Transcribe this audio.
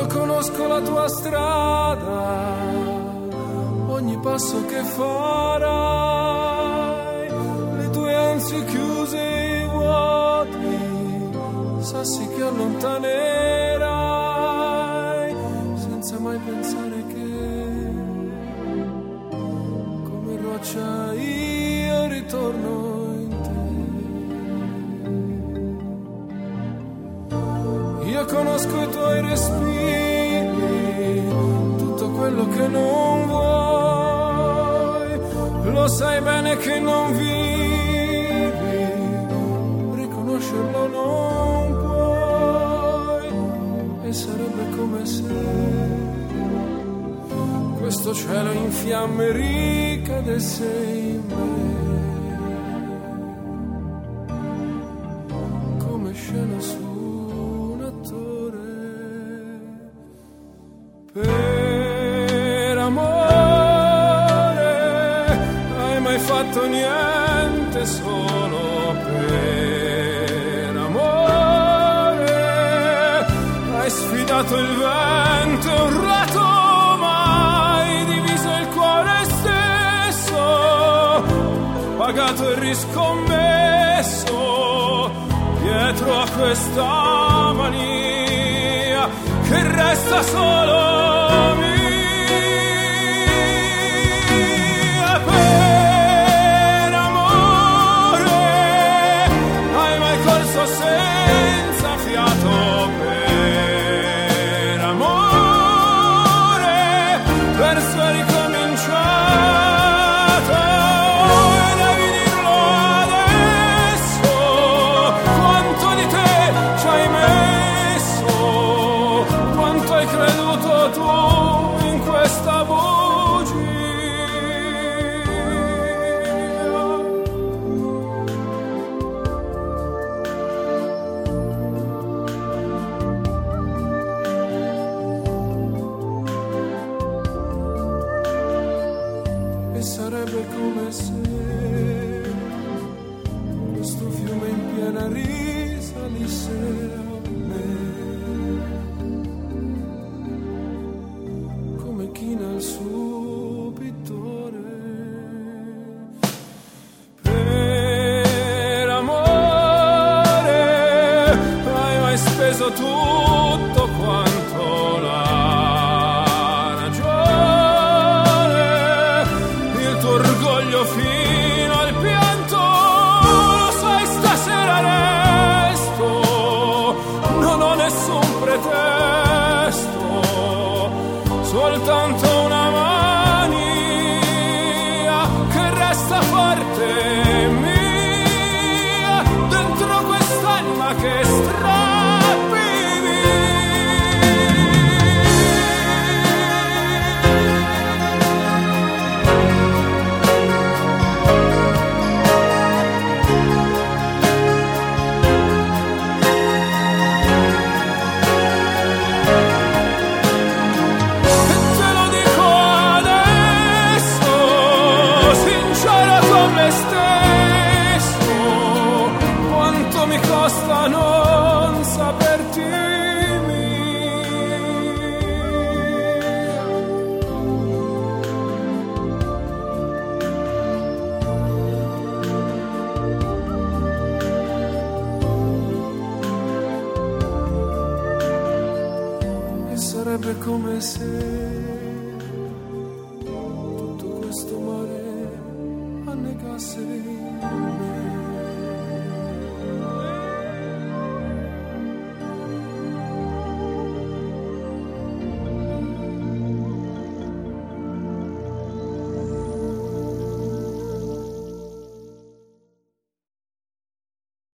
conosco la tua strada, ogni passo che farai, le tue ansie chiuse e vuoti, sassi che allontanerai, senza mai pensare che, come roccia io ritorno in te. Io conosco i tuoi respiri, tutto quello che non vuoi, lo sai bene che non vivi, riconoscerlo non puoi, e sarebbe come se questo cielo in fiamme ricadesse in me, come scena su un attore. Per amore hai mai fatto niente solo per amore? Hai sfidato il vento e urlato, mai diviso il cuore stesso, pagato e riscommesso dietro a questa mania che resta solo mia. Per amore hai mai corso senza fiato? Per amore verso è ricominciato, e devi dirlo adesso, quanto di te ci hai messo, quanto hai creduto tu in questa bugia. E sarebbe come se questo fiume in piena risalisse a me, come china il suo pittore. Per amore hai mai speso tutto quanto la ragione, il tuo orgoglio fino al pianto, lo sai stasera resto, non ho nessun pretesto, soltanto una mania che resta forte mia, dentro quest'anima che strappi non saperti e sarebbe come se tutto questo mare annegasse